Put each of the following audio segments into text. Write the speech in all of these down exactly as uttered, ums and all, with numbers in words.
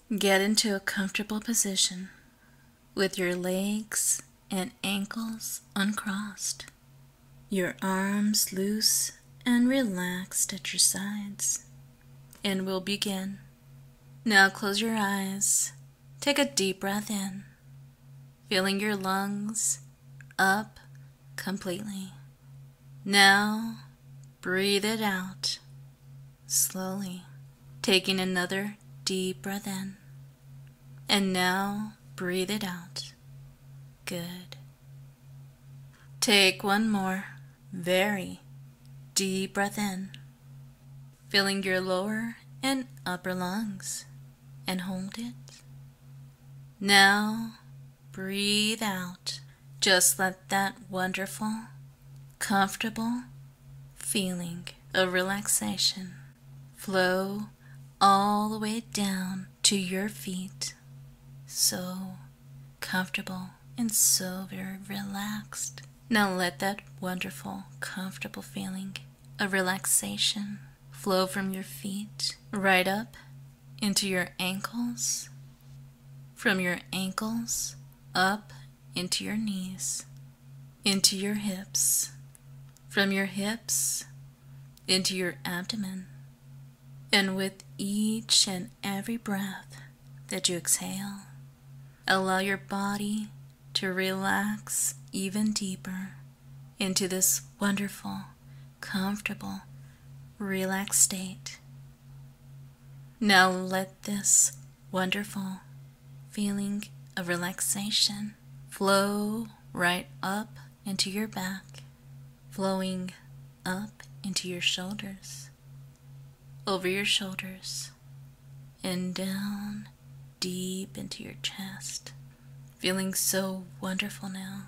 Get into a comfortable position with your legs and ankles uncrossed, your arms loose and relaxed at your sides, and we'll begin. Now close your eyes, take a deep breath in, filling your lungs up completely. Now breathe it out slowly, taking another deep breath in, and now breathe it out. Good. Take one more very deep breath in, filling your lower and upper lungs, and hold it. Now breathe out. Just let that wonderful, comfortable feeling of relaxation flow all the way down to your feet. So comfortable and so very relaxed. Now let that wonderful, comfortable feeling of relaxation flow from your feet right up into your ankles, from your ankles up into your knees, into your hips, from your hips into your abdomen, and with each and every breath that you exhale, allow your body to relax even deeper into this wonderful, comfortable, relaxed state. Now let this wonderful feeling of relaxation flow right up into your back, flowing up into your shoulders, over your shoulders, and down deep into your chest, feeling so wonderful now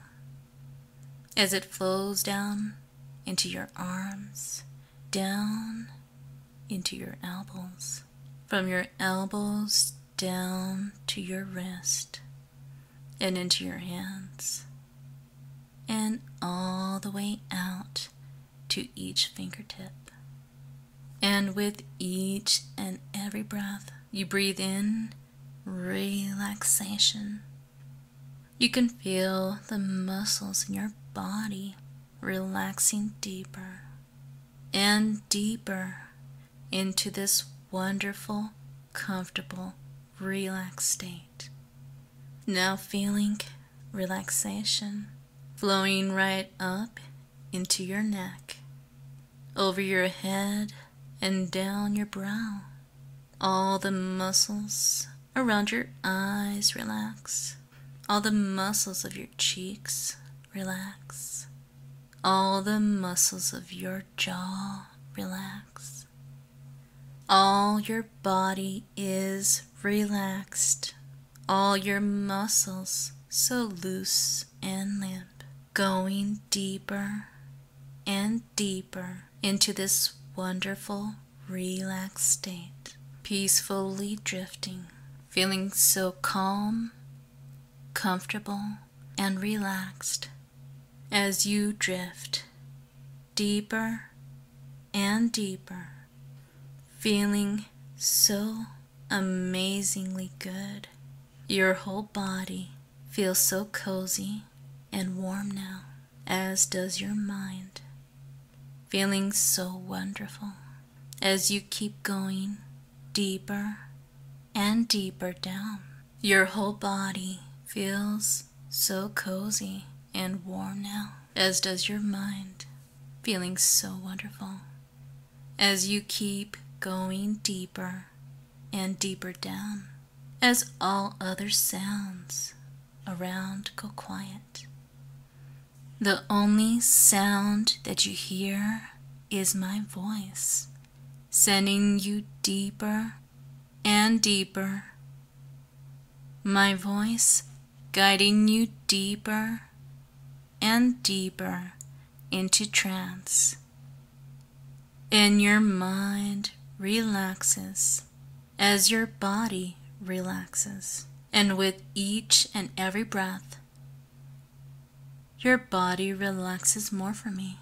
as it flows down into your arms, down into your elbows, from your elbows down to your wrist, and into your hands, and all the way out to each fingertip. And with each and every breath, you breathe in relaxation. You can feel the muscles in your body relaxing deeper and deeper into this wonderful, comfortable, relaxed state. Now feeling relaxation flowing right up into your neck, over your head, and down your brow. All the muscles around your eyes relax. All the muscles of your cheeks relax. All the muscles of your jaw relax. All your body is relaxed. All your muscles so loose and limp, going deeper and deeper into this wonderful, relaxed state, peacefully drifting, feeling so calm, comfortable, and relaxed as you drift deeper and deeper, feeling so amazingly good. Your whole body feels so cozy and warm now, as does your mind, feeling so wonderful as you keep going deeper and deeper down. Your whole body feels so cozy and warm now, as does your mind, feeling so wonderful as you keep going deeper and deeper down, as all other sounds around go quiet. The only sound that you hear is my voice, sending you deeper and deeper. My voice guiding you deeper and deeper into trance. And your mind relaxes as your body relaxes. And with each and every breath, your body relaxes more for me.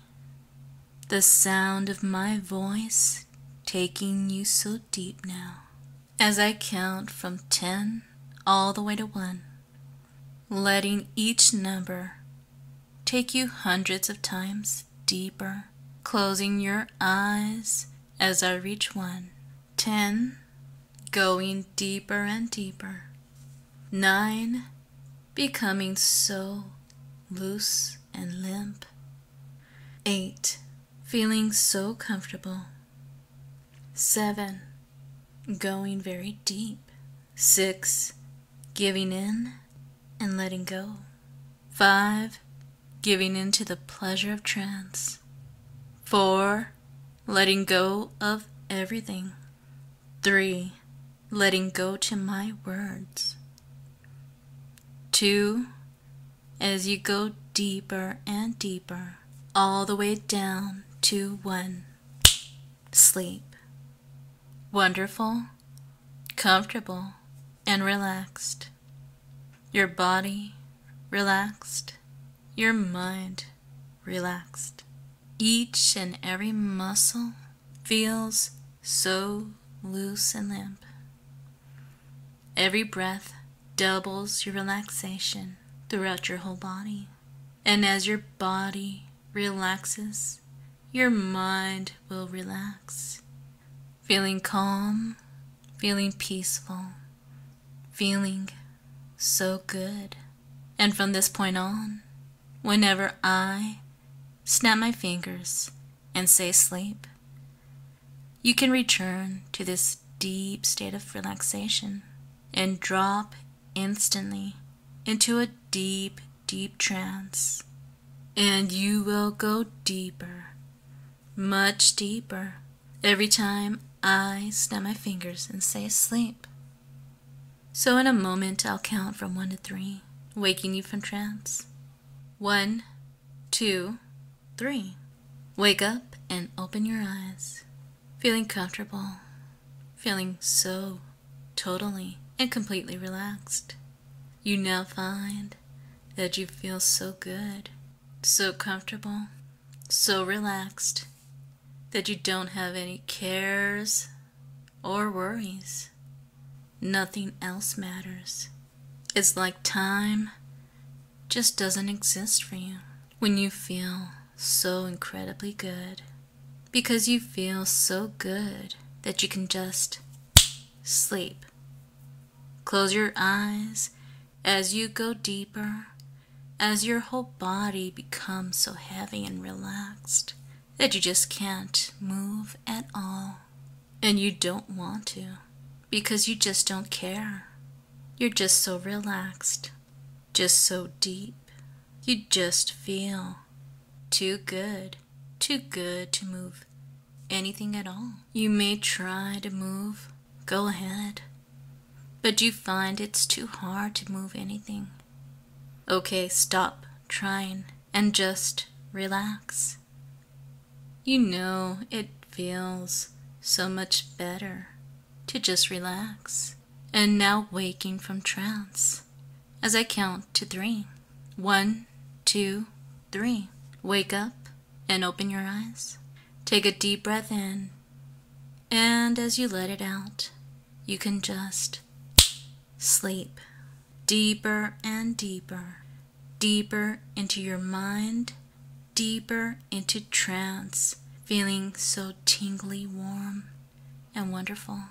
The sound of my voice taking you so deep now, as I count from ten all the way to one, letting each number take you hundreds of times deeper, closing your eyes as I reach one. Ten, going deeper and deeper. Nine, becoming so loose and limp. Eight, feeling so comfortable. Seven, going very deep. Six, giving in and letting go. Five, giving in to the pleasure of trance. Four, letting go of everything. Three, letting go to my words. Two, as you go deeper and deeper, all the way down to one. Sleep. Wonderful, comfortable, and relaxed. Your body relaxed. Your mind relaxed. Each and every muscle feels so loose and limp. Every breath doubles your relaxation throughout your whole body. And as your body relaxes, your mind will relax. Feeling calm, feeling peaceful, feeling so good. And from this point on, whenever I snap my fingers and say sleep, you can return to this deep state of relaxation and drop instantly into a deep, deep trance. And you will go deeper, much deeper, every time I snap my fingers and say sleep. So in a moment, I'll count from one to three, waking you from trance. One, two, three. Wake up and open your eyes, feeling comfortable, feeling so totally and completely relaxed. You now find that you feel so good, so comfortable, so relaxed, that you don't have any cares or worries. Nothing else matters. It's like time just doesn't exist for you when you feel so incredibly good, because you feel so good that you can just sleep. Close your eyes as you go deeper, as your whole body becomes so heavy and relaxed that you just can't move at all. And you don't want to, because you just don't care. You're just so relaxed, just so deep. You just feel too good, too good to move anything at all. You may try to move, go ahead, but you find it's too hard to move anything. Okay, stop trying and just relax. You know it feels so much better to just relax. And now waking from trance as I count to three. One, two, three. Wake up and open your eyes. Take a deep breath in, and as you let it out, you can just sleep deeper and deeper, deeper into your mind, deeper into trance, feeling so tingly warm and wonderful.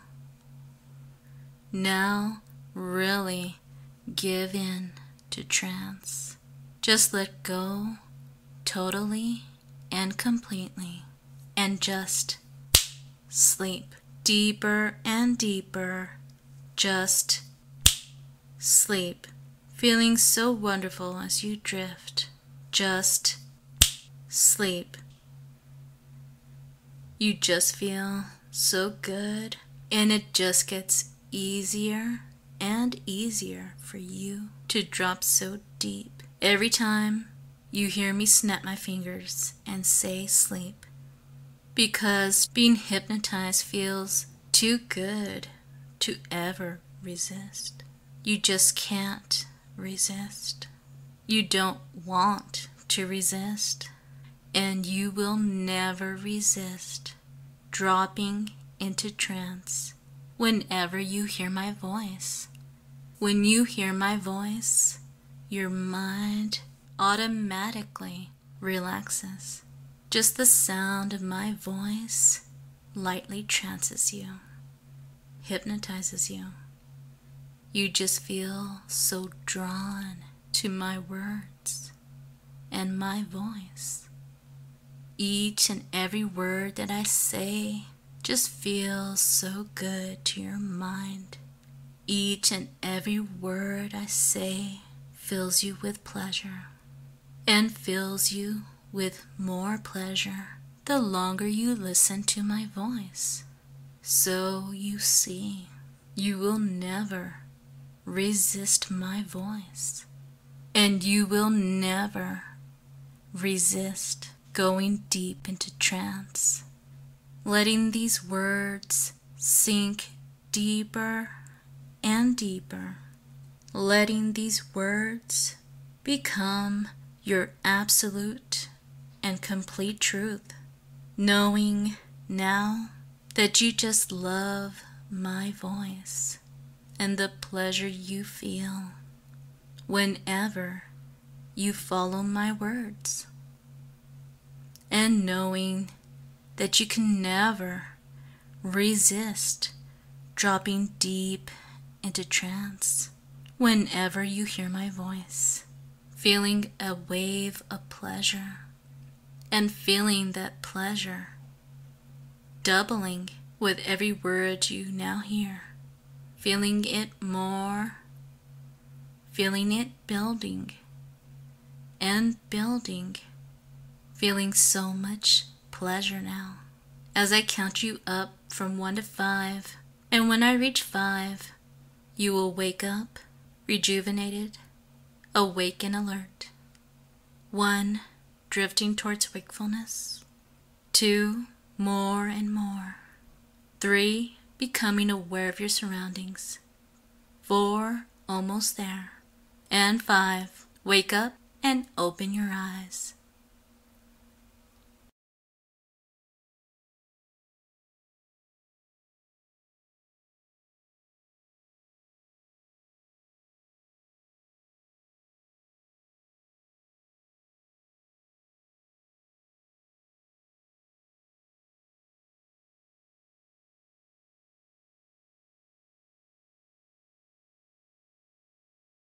Now really give in to trance. Just let go totally and completely, and just sleep deeper and deeper. Just sleep, feeling so wonderful as you drift. Just sleep. You just feel so good, and it just gets easier and easier for you to drop so deep every time you hear me snap my fingers and say sleep, because being hypnotized feels too good to ever resist. You just can't resist. You don't want to resist, and you will never resist dropping into trance whenever you hear my voice. When you hear my voice, your mind automatically relaxes. Just the sound of my voice lightly trances you, hypnotizes you. You just feel so drawn to my words and my voice. Each and every word that I say just feels so good to your mind. Each and every word I say fills you with pleasure, and fills you with more pleasure the longer you listen to my voice. So you see, you will never resist my voice, and you will never resist going deep into trance, letting these words sink deeper and deeper, letting these words become your absolute and complete truth, knowing now that you just love my voice and the pleasure you feel whenever you follow my words, and knowing that you can never resist dropping deep into trance whenever you hear my voice, feeling a wave of pleasure, and feeling that pleasure doubling with every word you now hear, feeling it more, feeling it building and building, feeling so much pleasure now. As I count you up from one to five, and when I reach five, you will wake up, rejuvenated, awake and alert. One, drifting towards wakefulness. Two, more and more. Three, becoming aware of your surroundings. Four, almost there. And five, wake up and open your eyes.